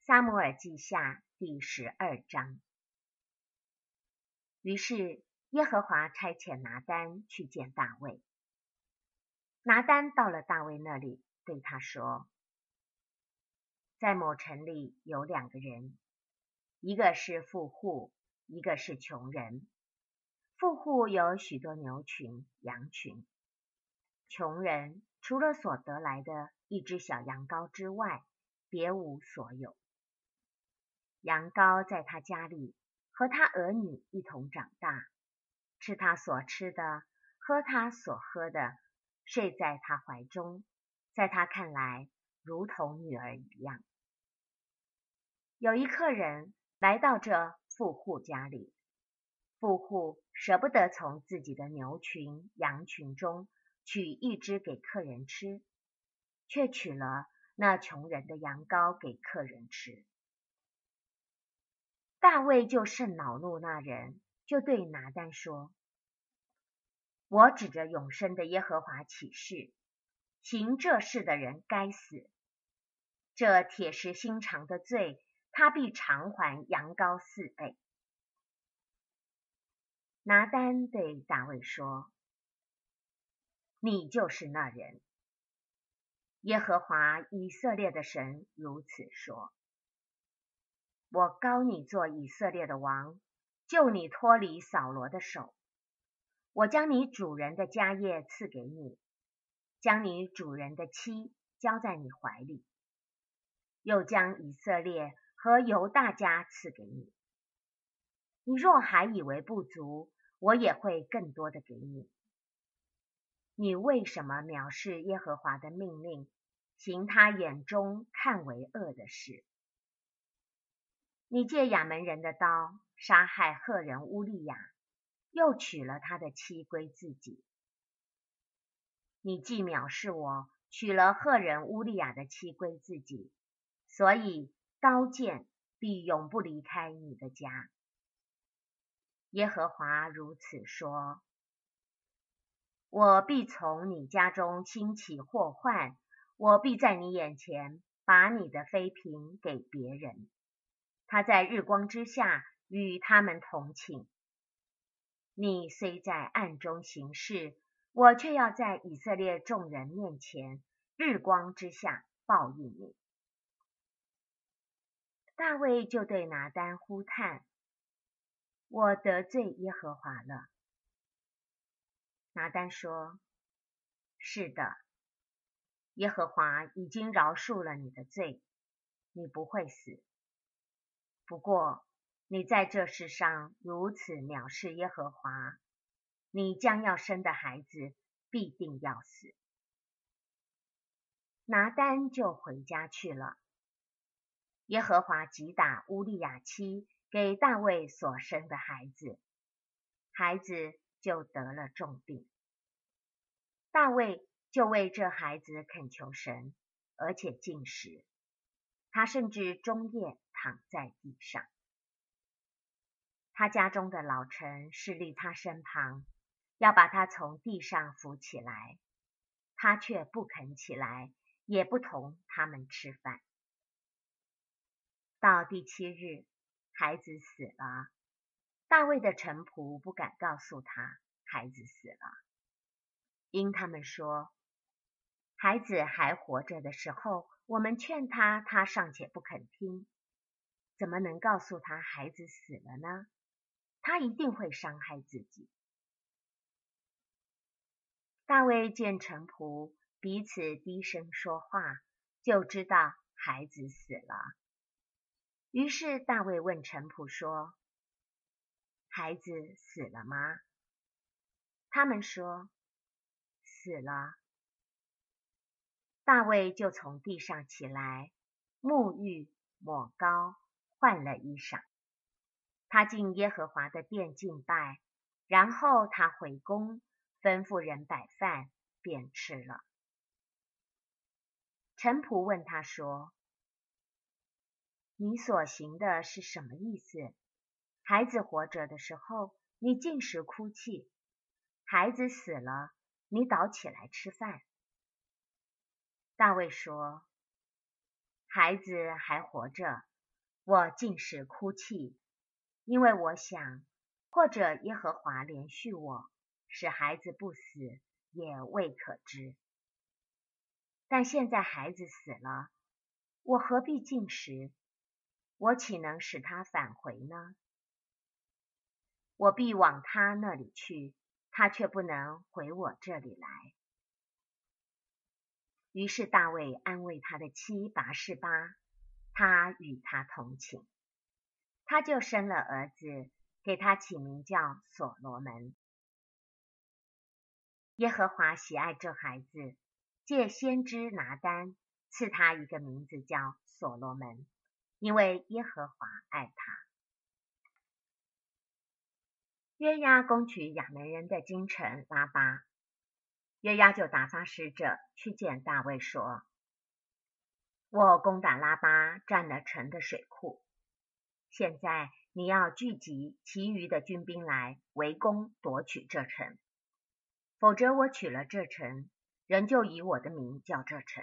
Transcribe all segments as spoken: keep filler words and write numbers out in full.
撒母耳记下第十二章。于是耶和华差遣拿单去见大卫。拿单到了大卫那里，对他说：在某城里有两个人，一个是富户，一个是穷人。富户有许多牛群、羊群，穷人除了所得来的一只小羊羔之外，别无所有。羊羔在他家里，和他儿女一同长大，吃他所吃的，喝他所喝的，睡在他怀中，在他看来如同女儿一样。有一客人来到这富户家里，富户舍不得从自己的牛群、羊群中取一只给客人吃，却取了那穷人的羊羔给客人吃。大卫就甚恼怒那人，就对拿单说：我指着永生的耶和华起誓，行这事的人该死。这铁石心肠的罪，他必偿还羊羔四倍。拿单对大卫说：你就是那人。耶和华以色列的神如此说：我膏你做以色列的王，救你脱离扫罗的手。我将你主人的家业赐给你，将你主人的妻交在你怀里，又将以色列和犹大家赐给你。你若还以为不足，我也会更多的给你。你为什么藐视耶和华的命令，行他眼中看为恶的事？你借亚门人的刀杀害赫人乌利亚，又娶了他的妻归自己。你既藐视我，娶了赫人乌利亚的妻归自己，所以刀剑必永不离开你的家。耶和华如此说：我必从你家中兴起祸患，我必在你眼前把你的妃嫔给别人，他在日光之下与他们同寝。你虽在暗中行事，我却要在以色列众人面前，日光之下报应你。大卫就对拿单呼叹：我得罪耶和华了。拿单说：是的，耶和华已经饶恕了你的罪，你不会死。不过你在这世上如此藐视耶和华，你将要生的孩子必定要死。拿单就回家去了。耶和华击打乌利亚妻给大卫所生的孩子，孩子就得了重病。大卫就为这孩子恳求神，而且禁食，他甚至终夜躺在地上。他家中的老臣侍立他身旁，要把他从地上扶起来，他却不肯起来，也不同他们吃饭。到第七日，孩子死了，大卫的臣仆不敢告诉他孩子死了，因他们说，孩子还活着的时候，我们劝他，他尚且不肯听，怎么能告诉他孩子死了呢？他一定会伤害自己。大卫见臣仆彼此低声说话，就知道孩子死了。于是大卫问臣仆说：孩子死了吗？他们说：死了。大卫就从地上起来，沐浴、抹膏，换了衣裳。他进耶和华的殿敬拜，然后他回宫，吩咐人摆饭，便吃了。臣仆问他说：你所行的是什么意思？孩子活着的时候，你禁食哭泣；孩子死了，你倒起来吃饭。大卫说：孩子还活着， 我尽是哭泣，因为我想，或者耶和华怜恤我，使孩子不死，也未可知。但现在孩子死了，我何必禁食？我岂能使他返回呢？我必往他那里去，他却不能回我这里来。于是大卫安慰他的妻拔示巴，他与他同寝，他就生了儿子，给他起名叫所罗门。耶和华喜爱这孩子，借先知拿单赐他一个名字叫所罗门，因为耶和华爱他。约押攻取亚门人的京城拉巴，约押就打发使者去见大卫说：我攻打拉巴，占了城的水库，现在你要聚集其余的军兵来围攻夺取这城，否则我取了这城，人就以我的名叫这城。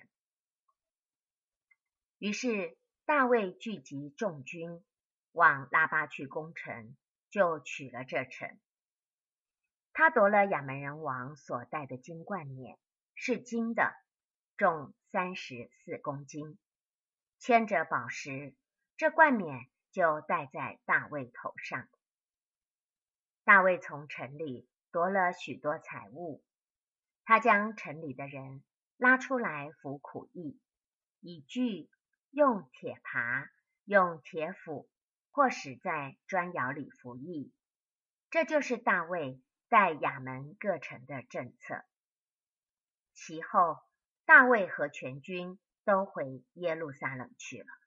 于是大卫聚集众军，往拉巴去攻城，就取了这城。他夺了亚门人王所带的金冠冕，是金的，重三十四公斤，牵着宝石，这冠冕就戴在大卫头上。大卫从城里夺了许多财物，他将城里的人拉出来服苦役，以锯，用铁耙，用铁斧，或使在砖窑里服役。这就是大卫在亚门各城的政策。其后大卫和全军都回耶路撒冷去了。